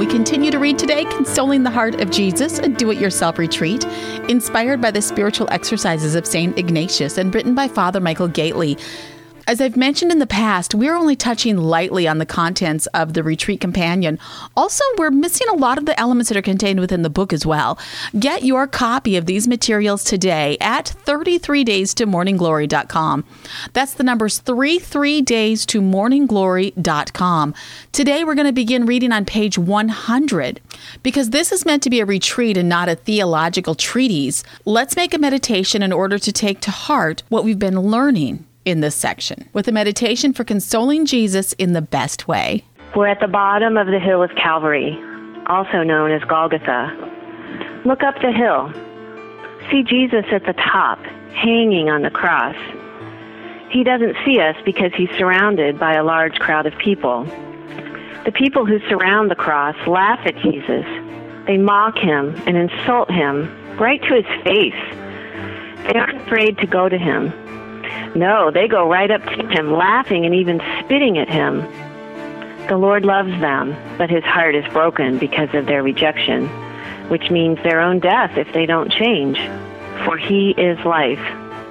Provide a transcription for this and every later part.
continue to read today Consoling the Heart of Jesus, a do-it-yourself retreat, inspired by the spiritual exercises of St. Ignatius and written by Father Michael Gately. As I've mentioned in the past, we're only touching lightly on the contents of the Retreat Companion. Also, we're missing a lot of the elements that are contained within the book as well. Get your copy of these materials today at 33daystomorningglory.com. That's the numbers 33daystomorningglory.com. Today, we're going to begin reading on page 100. Because this is meant to be a retreat and not a theological treatise, let's make a meditation in order to take to heart what we've been learning in this section, with a meditation for consoling Jesus in the best way. We're at the bottom of the hill of Calvary, also known as Golgotha. Look up the hill. See Jesus at the top, hanging on the cross. He doesn't see us because he's surrounded by a large crowd of people. The people who surround the cross laugh at Jesus. They mock him and insult him right to his face. They aren't afraid to go to him. No, they go right up to him, laughing and even spitting at him. The Lord loves them, but his heart is broken because of their rejection, which means their own death if they don't change, for he is life.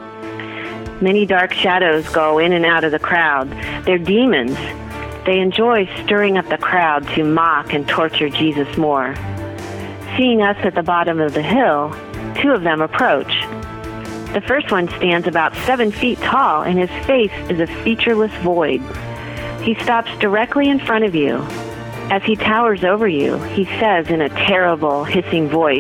Many dark shadows go in and out of the crowd. They're demons. They enjoy stirring up the crowd to mock and torture Jesus more. Seeing us at the bottom of the hill, two of them approach. The first one stands about 7 feet tall, and his face is a featureless void. He stops directly in front of you. As he towers over you, he says in a terrible, hissing voice,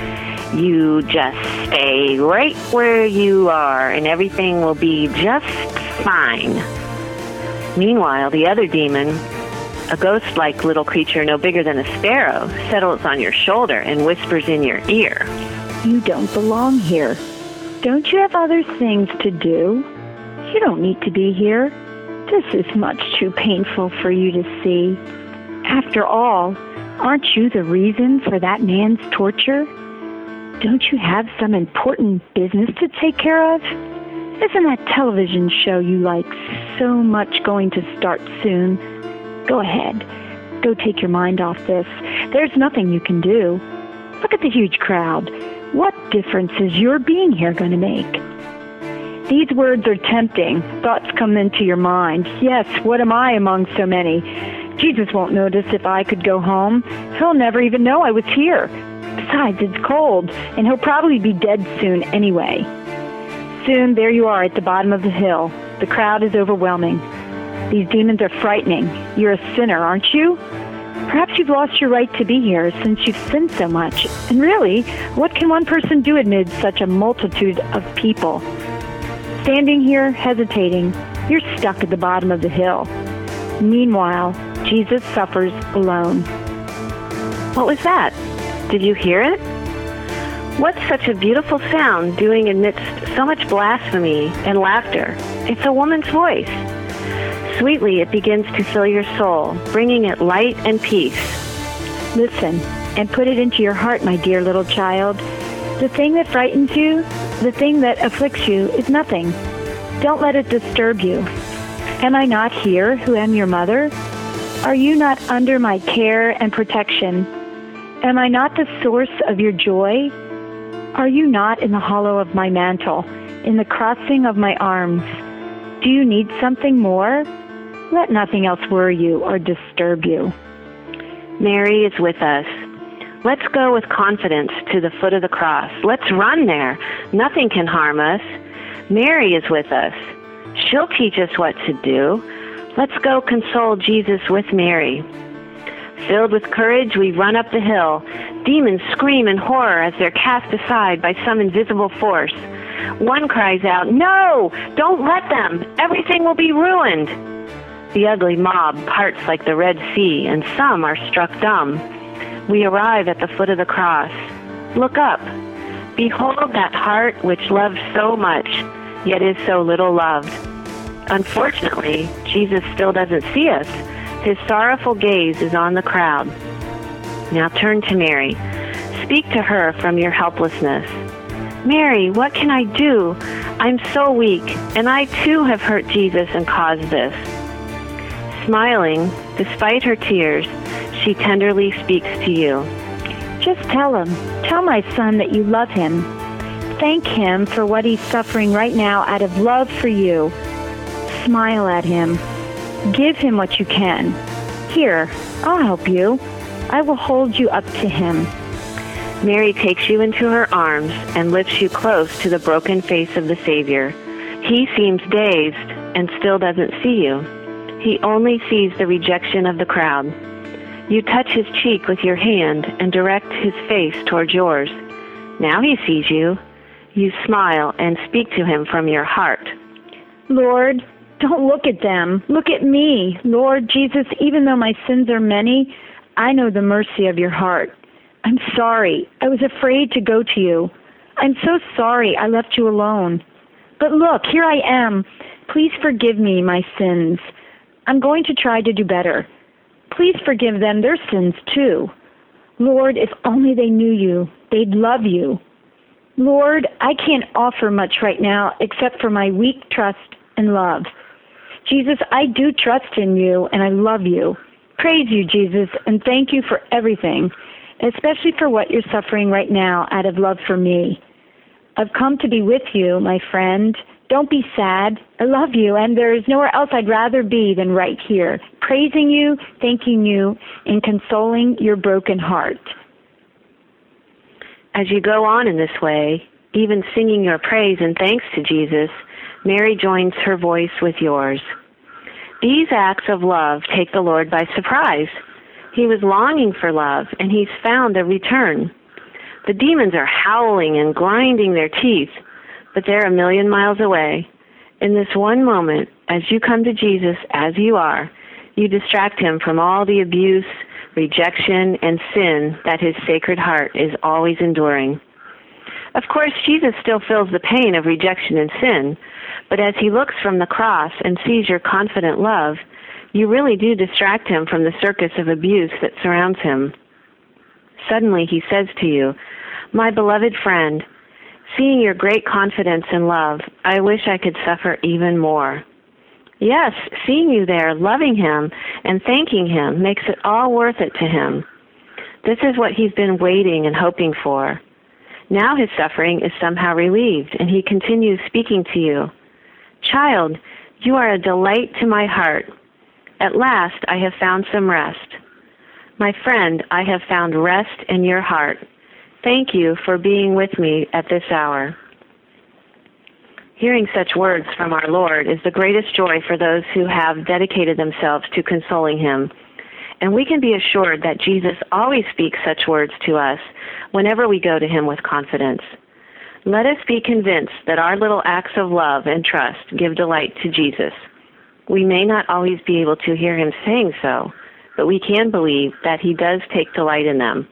"You just stay right where you are, and everything will be just fine." Meanwhile, the other demon, a ghost-like little creature no bigger than a sparrow, settles on your shoulder and whispers in your ear, "You don't belong here. Don't you have other things to do? You don't need to be here. This is much too painful for you to see. After all, aren't you the reason for that man's torture? Don't you have some important business to take care of? Isn't that television show you like so much going to start soon? Go ahead. Go take your mind off this. There's nothing you can do. Look at the huge crowd. What difference is your being here going to make?" These words are tempting. Thoughts come into your mind. Yes, what am I among so many? Jesus won't notice if I could go home. He'll never even know I was here. Besides, it's cold, and he'll probably be dead soon anyway. Soon, there you are at the bottom of the hill. The crowd is overwhelming. These demons are frightening. You're a sinner, aren't you? Perhaps you've lost your right to be here since you've sinned so much. And really, what can one person do amid such a multitude of people? Standing here, hesitating, you're stuck at the bottom of the hill. Meanwhile, Jesus suffers alone. "What was that? Did you hear it? What's such a beautiful sound doing amidst so much blasphemy and laughter? It's a woman's voice. Sweetly it begins to fill your soul, bringing it light and peace. Listen and put it into your heart, my dear little child. The thing that frightens you, the thing that afflicts you, is nothing. Don't let it disturb you. Am I not here who am your mother? Are you not under my care and protection? Am I not the source of your joy? Are you not in the hollow of my mantle, in the crossing of my arms? Do you need something more? Let nothing else worry you or disturb you." Mary is with us. Let's go with confidence to the foot of the cross. Let's run there. Nothing can harm us. Mary is with us. She'll teach us what to do. Let's go console Jesus with Mary. Filled with courage, we run up the hill. Demons scream in horror as they're cast aside by some invisible force. One cries out, "No! Don't let them! Everything will be ruined!" The ugly mob parts like the Red Sea, and some are struck dumb. We arrive at the foot of the cross. Look up. Behold that heart which loves so much, yet is so little loved. Unfortunately, Jesus still doesn't see us. His sorrowful gaze is on the crowd. Now turn to Mary. Speak to her from your helplessness. "Mary, what can I do? I'm so weak, and I too have hurt Jesus and caused this." Smiling, despite her tears, she tenderly speaks to you. Just tell him. Tell my son that you love him. Thank him for what he's suffering right now out of love for you. Smile at him. Give him what you can. Here, I'll help you. I will hold you up to him. Mary takes you into her arms and lifts you close to the broken face of the Savior. He seems dazed and still doesn't see you. He only sees the rejection of the crowd. You touch his cheek with your hand and direct his face towards yours. Now he sees you. You smile and speak to him from your heart. Lord, don't look at them. Look at me. Lord Jesus, even though my sins are many, I know the mercy of your heart. I'm sorry. I was afraid to go to you. I'm so sorry I left you alone. But look, here I am. Please forgive me my sins. I'm going to try to do better. Please forgive them their sins too. Lord, if only they knew you, they'd love you. Lord, I can't offer much right now except for my weak trust and love. Jesus, I do trust in you and I love you. Praise you, Jesus, and thank you for everything, especially for what you're suffering right now out of love for me. I've come to be with you, my friend. Don't be sad. I love you, and there is nowhere else I'd rather be than right here, praising you, thanking you, and consoling your broken heart. As you go on in this way, even singing your praise and thanks to Jesus, Mary joins her voice with yours. These acts of love take the Lord by surprise. He was longing for love, and he's found a return. The demons are howling and grinding their teeth, but they're a million miles away. In this one moment, as you come to Jesus as you are, you distract him from all the abuse, rejection, and sin that his sacred heart is always enduring. Of course, Jesus still feels the pain of rejection and sin, but as he looks from the cross and sees your confident love, you really do distract him from the circus of abuse that surrounds him. Suddenly he says to you, "My beloved friend, seeing your great confidence and love, I wish I could suffer even more." Yes, seeing you there, loving him and thanking him makes it all worth it to him. This is what he's been waiting and hoping for. Now his suffering is somehow relieved, and he continues speaking to you. "Child, you are a delight to my heart. At last I have found some rest. My friend, I have found rest in your heart. Thank you for being with me at this hour." Hearing such words from our Lord is the greatest joy for those who have dedicated themselves to consoling him. And we can be assured that Jesus always speaks such words to us whenever we go to him with confidence. Let us be convinced that our little acts of love and trust give delight to Jesus. We may not always be able to hear him saying so, but we can believe that he does take delight in them.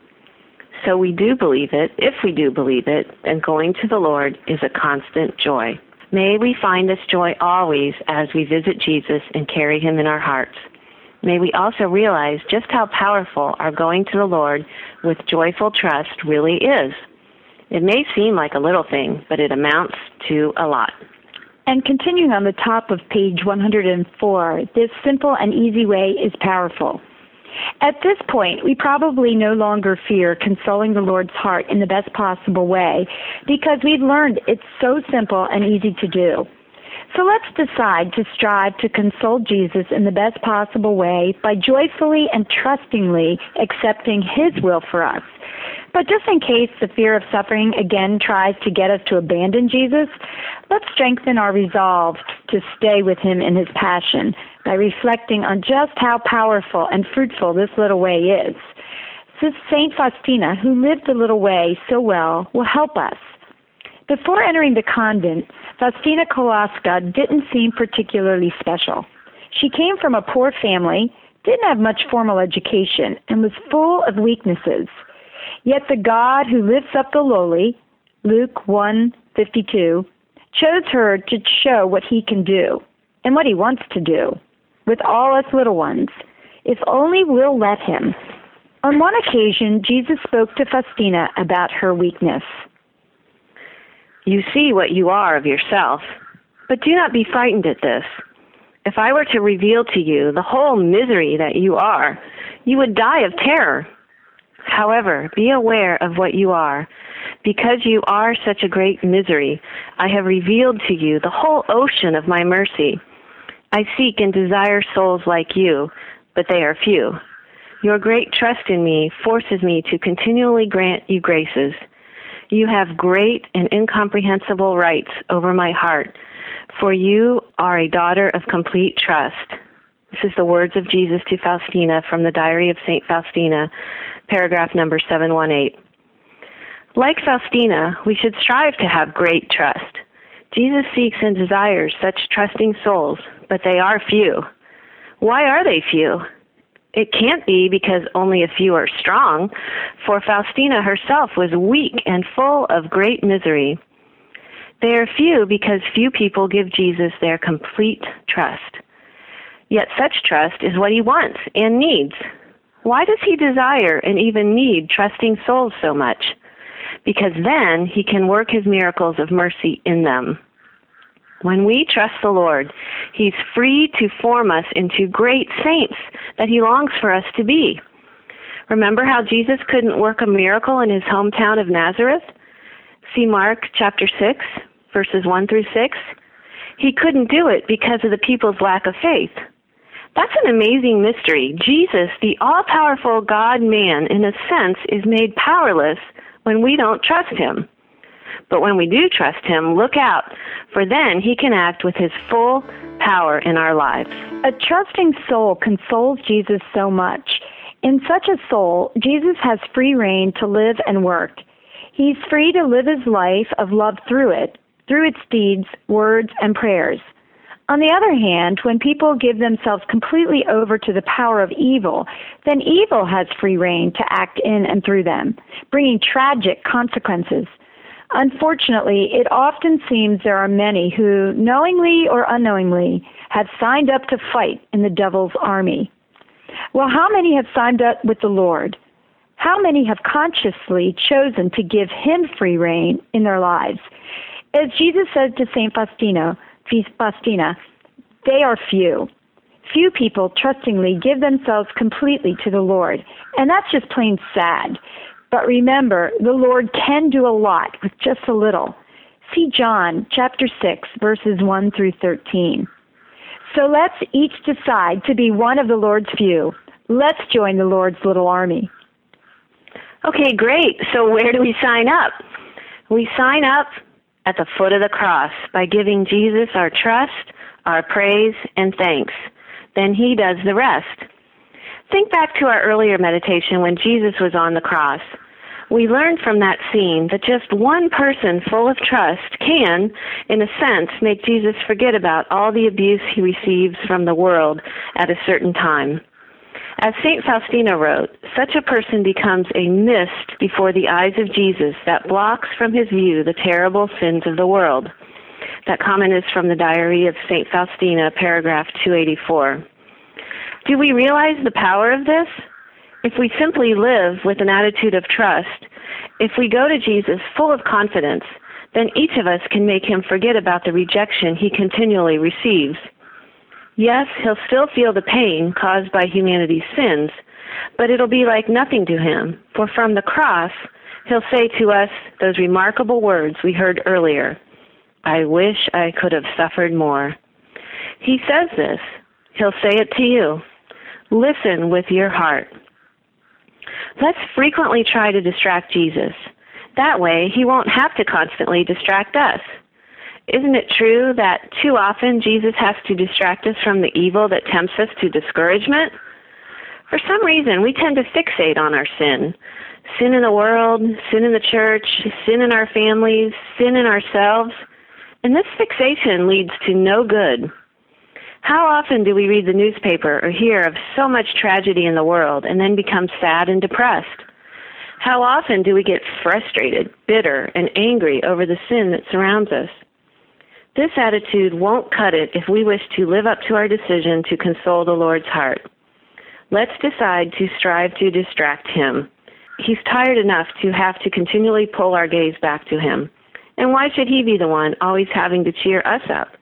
So we do believe it. If we do believe it, then going to the Lord is a constant joy. May we find this joy always as we visit Jesus and carry him in our hearts. May we also realize just how powerful our going to the Lord with joyful trust really is. It may seem like a little thing, but it amounts to a lot. And continuing on the top of page 104, this simple and easy way is powerful. At this point, we probably no longer fear consoling the Lord's heart in the best possible way because we've learned it's so simple and easy to do. So let's decide to strive to console Jesus in the best possible way by joyfully and trustingly accepting his will for us. But just in case the fear of suffering again tries to get us to abandon Jesus, let's strengthen our resolve to stay with him in his passion by reflecting on just how powerful and fruitful this little way is. Saint Faustina, who lived the little way so well, will help us. Before entering the convent, Faustina Kowalska didn't seem particularly special. She came from a poor family, didn't have much formal education, and was full of weaknesses. Yet the God who lifts up the lowly, Luke 1:52, chose her to show what he can do and what he wants to do with all us little ones, if only we'll let him. On one occasion, Jesus spoke to Faustina about her weakness. You see what you are of yourself, but do not be frightened at this. If I were to reveal to you the whole misery that you are, you would die of terror. However, be aware of what you are. Because you are such a great misery, I have revealed to you the whole ocean of my mercy. I seek and desire souls like you, but they are few. Your great trust in me forces me to continually grant you graces. You have great and incomprehensible rights over my heart, for you are a daughter of complete trust. This is the words of Jesus to Faustina from the Diary of St. Faustina, paragraph number 718. Like Faustina, we should strive to have great trust. Jesus seeks and desires such trusting souls, but they are few. Why are they few? It can't be because only a few are strong, for Faustina herself was weak and full of great misery. They are few because few people give Jesus their complete trust. Yet such trust is what he wants and needs. Why does he desire and even need trusting souls so much? Because then he can work his miracles of mercy in them. When we trust the Lord, he's free to form us into great saints that he longs for us to be. Remember how Jesus couldn't work a miracle in his hometown of Nazareth? See Mark chapter 6, verses 1 through 6. He couldn't do it because of the people's lack of faith. That's an amazing mystery. Jesus, the all-powerful God-man, in a sense, is made powerless when we don't trust him. But when we do trust him, look out, for then he can act with his full power in our lives. A trusting soul consoles Jesus so much. In such a soul, Jesus has free rein to live and work. He's free to live his life of love through its deeds, words, and prayers. On the other hand, when people give themselves completely over to the power of evil, then evil has free rein to act in and through them, bringing tragic consequences. Unfortunately, it often seems there are many who, knowingly or unknowingly, have signed up to fight in the devil's army. Well, how many have signed up with the Lord? How many have consciously chosen to give him free rein in their lives? As Jesus said to St. Faustina, they are few. Few people trustingly give themselves completely to the Lord, and that's just plain sad. But remember, the Lord can do a lot with just a little. See John chapter 6, verses 1 through 13. So let's each decide to be one of the Lord's few. Let's join the Lord's little army. Okay, great. So where do we sign up? We sign up at the foot of the cross by giving Jesus our trust, our praise, and thanks. Then he does the rest. Think back to our earlier meditation when Jesus was on the cross. We learned from that scene that just one person full of trust can, in a sense, make Jesus forget about all the abuse he receives from the world at a certain time. As St. Faustina wrote, such a person becomes a mist before the eyes of Jesus that blocks from his view the terrible sins of the world. That comment is from the Diary of St. Faustina, paragraph 284. Do we realize the power of this? If we simply live with an attitude of trust, if we go to Jesus full of confidence, then each of us can make him forget about the rejection he continually receives. Yes, he'll still feel the pain caused by humanity's sins, but it'll be like nothing to him, for from the cross, he'll say to us those remarkable words we heard earlier, I wish I could have suffered more. He says this. He'll say it to you. Listen with your heart. Let's frequently try to distract Jesus. That way, he won't have to constantly distract us. Isn't it true that too often Jesus has to distract us from the evil that tempts us to discouragement? For some reason, we tend to fixate on our sin. Sin in the world, sin in the church, sin in our families, sin in ourselves. And this fixation leads to no good. How often do we read the newspaper or hear of so much tragedy in the world and then become sad and depressed? How often do we get frustrated, bitter, and angry over the sin that surrounds us? This attitude won't cut it if we wish to live up to our decision to console the Lord's heart. Let's decide to strive to distract him. He's tired enough to have to continually pull our gaze back to him. And why should he be the one always having to cheer us up?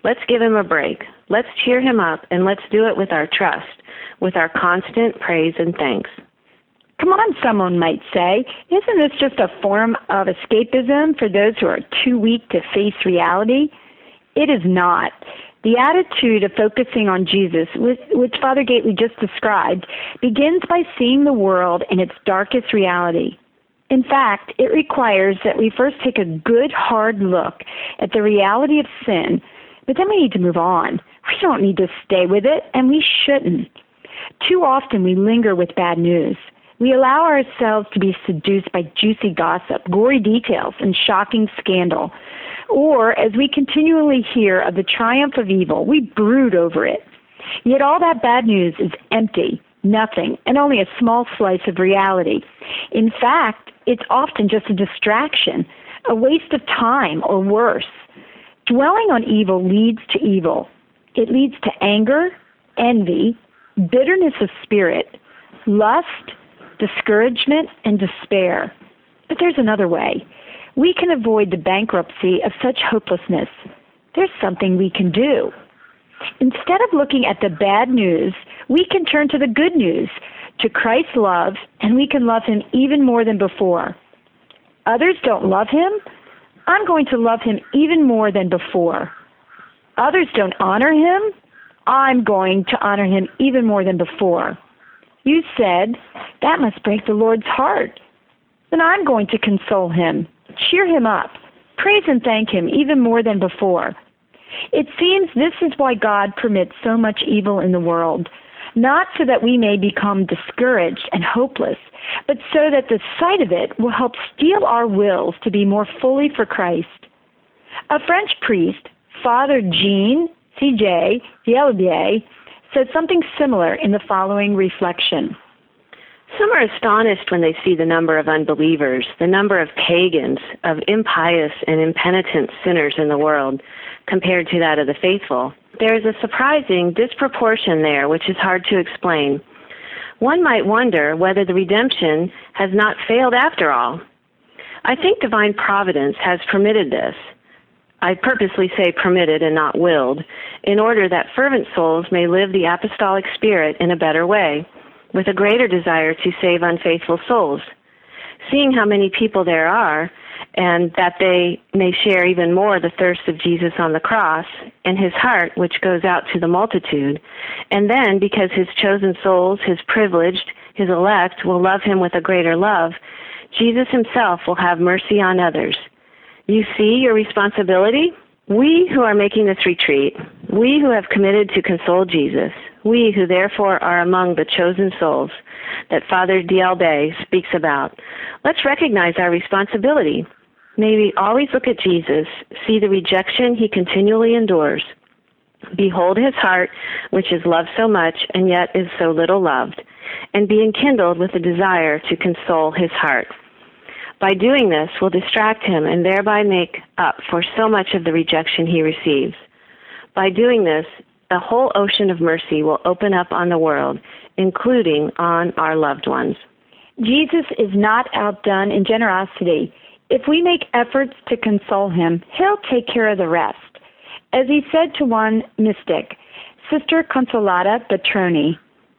Let's give him a break. Let's cheer him up, and let's do it with our trust, with our constant praise and thanks. Come on, someone might say, isn't this just a form of escapism for those who are too weak to face reality? It is not. The attitude of focusing on Jesus, which Father Gately just described, begins by seeing the world in its darkest reality. In fact, it requires that we first take a good, hard look at the reality of sin, but then we need to move on. We don't need to stay with it, and we shouldn't. Too often we linger with bad news. We allow ourselves to be seduced by juicy gossip, gory details, and shocking scandal. Or, as we continually hear of the triumph of evil, we brood over it. Yet all that bad news is empty, nothing, and only a small slice of reality. In fact, it's often just a distraction, a waste of time, or worse. Dwelling on evil leads to evil. It leads to anger, envy, bitterness of spirit, lust, discouragement, and despair. But there's another way. We can avoid the bankruptcy of such hopelessness. There's something we can do. Instead of looking at the bad news, we can turn to the good news, to Christ's love, and we can love him even more than before. Others don't love him? I'm going to love him even more than before. Others don't honor him? I'm going to honor him even more than before. You said, that must break the Lord's heart. Then I'm going to console him, cheer him up, praise and thank him even more than before. It seems this is why God permits so much evil in the world, not so that we may become discouraged and hopeless, but so that the sight of it will help steel our wills to be more fully for Christ. A French priest, Father Jean C.J. Dielbier, said something similar in the following reflection. Some are astonished when they see the number of unbelievers, the number of pagans, of impious and impenitent sinners in the world, compared to that of the faithful. There is a surprising disproportion there which is hard to explain. One might wonder whether the redemption has not failed after all. I think divine providence has permitted this. I purposely say permitted and not willed, in order that fervent souls may live the apostolic spirit in a better way, with a greater desire to save unfaithful souls. Seeing how many people there are, and that they may share even more the thirst of Jesus on the cross, and his heart which goes out to the multitude, and then, because his chosen souls, his privileged, his elect, will love him with a greater love, Jesus himself will have mercy on others. You see your responsibility? We who are making this retreat, we who have committed to console Jesus, we who therefore are among the chosen souls that Father Dielbier speaks about, let's recognize our responsibility. May we always look at Jesus, see the rejection he continually endures, behold his heart, which is loved so much and yet is so little loved, and be enkindled with a desire to console his heart. By doing this, we'll distract him and thereby make up for so much of the rejection he receives. By doing this, a whole ocean of mercy will open up on the world, including on our loved ones. Jesus is not outdone in generosity. If we make efforts to console him, he'll take care of the rest. As he said to one mystic, Sister Consolata Petroni,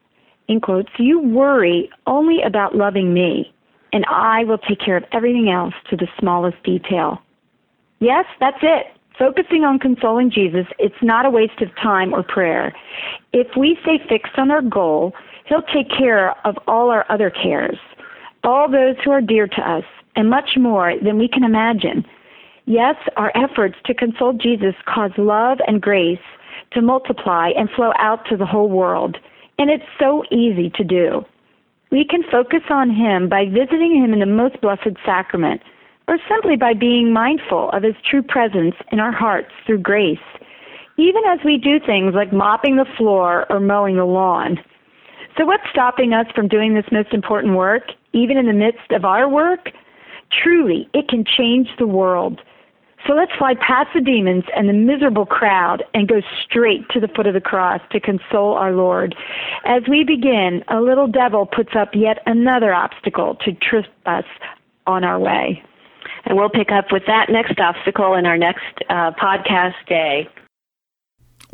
in quotes, you worry only about loving me, and I will take care of everything else to the smallest detail. Yes, that's it. Focusing on consoling Jesus, it's not a waste of time or prayer. If we stay fixed on our goal, he'll take care of all our other cares, all those who are dear to us, and much more than we can imagine. Yes, our efforts to console Jesus cause love and grace to multiply and flow out to the whole world, and it's so easy to do. We can focus on him by visiting him in the most blessed sacrament, or simply by being mindful of his true presence in our hearts through grace, even as we do things like mopping the floor or mowing the lawn. So what's stopping us from doing this most important work, even in the midst of our work? Truly, it can change the world. So let's fly past the demons and the miserable crowd and go straight to the foot of the cross to console our Lord. As we begin, a little devil puts up yet another obstacle to trip us on our way. And we'll pick up with that next obstacle in our next podcast day.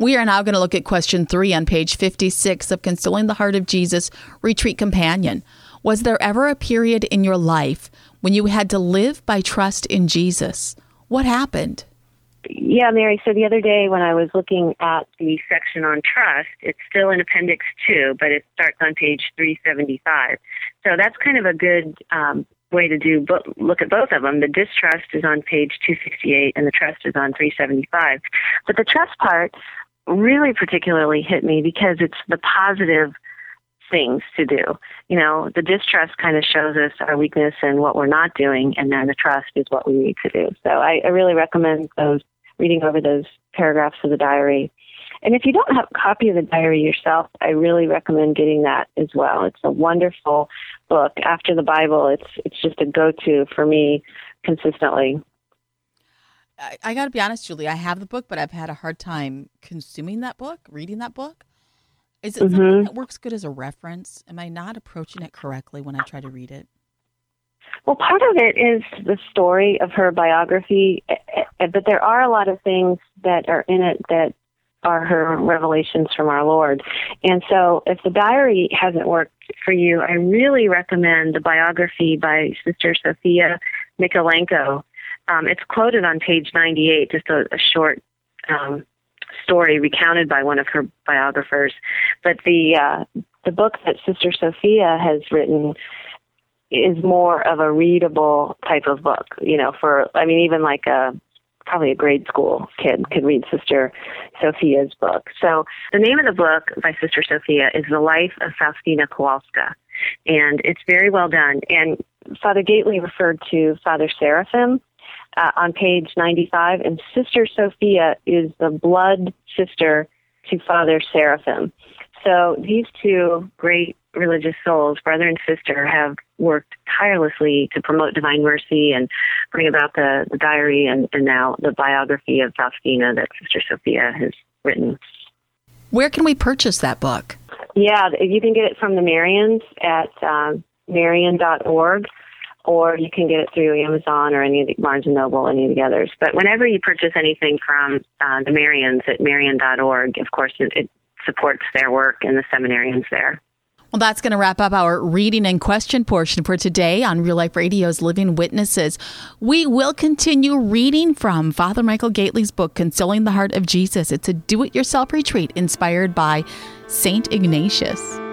We are now going to look at question 3 on page 56 of Consoling the Heart of Jesus Retreat Companion. Was there ever a period in your life when you had to live by trust in Jesus? What happened? Yeah, Mary, so the other day when I was looking at the section on trust, it's still in Appendix 2, but it starts on page 375. So that's kind of a good way to look at both of them. The distrust is on page 268 and the trust is on 375. But the trust part really particularly hit me because it's the positive things to do. You know, the distrust kind of shows us our weakness and what we're not doing, and then the trust is what we need to do. So I really recommend reading over those paragraphs of the diary. And if you don't have a copy of the diary yourself, I really recommend getting that as well. It's a wonderful book. After the Bible, it's just a go-to for me consistently. I got to be honest, Julie, I have the book, but I've had a hard time consuming that book, reading that book. Is it something that works good as a reference? Am I not approaching it correctly when I try to read it? Well, part of it is the story of her biography, but there are a lot of things that are in it that are her revelations from our Lord. And so if the diary hasn't worked for you, I really recommend the biography by Sister Sophia Mikolenko. It's quoted on page 98, just a short story recounted by one of her biographers. But the book that Sister Sophia has written is more of a readable type of book, you know, even like probably a grade school kid could read Sister Sophia's book. So the name of the book by Sister Sophia is The Life of Faustina Kowalska, and it's very well done. And Father Gately referred to Father Seraphim on page 95, and Sister Sophia is the blood sister to Father Seraphim. So these two great religious souls, brother and sister, have worked tirelessly to promote divine mercy and bring about the diary and now the biography of Faustina that Sister Sophia has written. Where can we purchase that book? Yeah, you can get it from the Marians at Marian.org, or you can get it through Amazon or any of the Barnes & Noble, any of the others. But whenever you purchase anything from the Marians at Marian.org, of course, it supports their work and the seminarians there. Well, that's going to wrap up our reading and question portion for today on Real Life Radio's Living Witnesses. We will continue reading from Father Michael Gately's book, Consoling the Heart of Jesus. It's a do-it-yourself retreat inspired by St. Ignatius.